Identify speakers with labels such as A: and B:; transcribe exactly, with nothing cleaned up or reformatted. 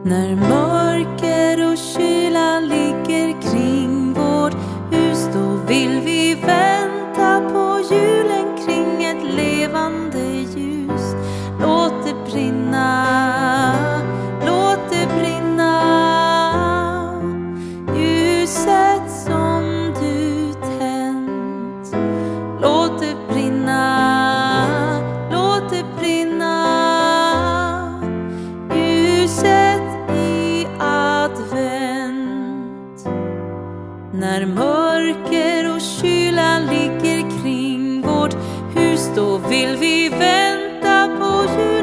A: När mörker och kyla ligger kring vårt hus, då vill vi vänta på julen kring ett levande ljus. Låt det brinna, låt det brinna, ljuset som du tänt. Låt det brinna, låt det brinna, ljuset i advent. När mörker och kylan ligger kring vårt hus, då vill vi vänta på jul.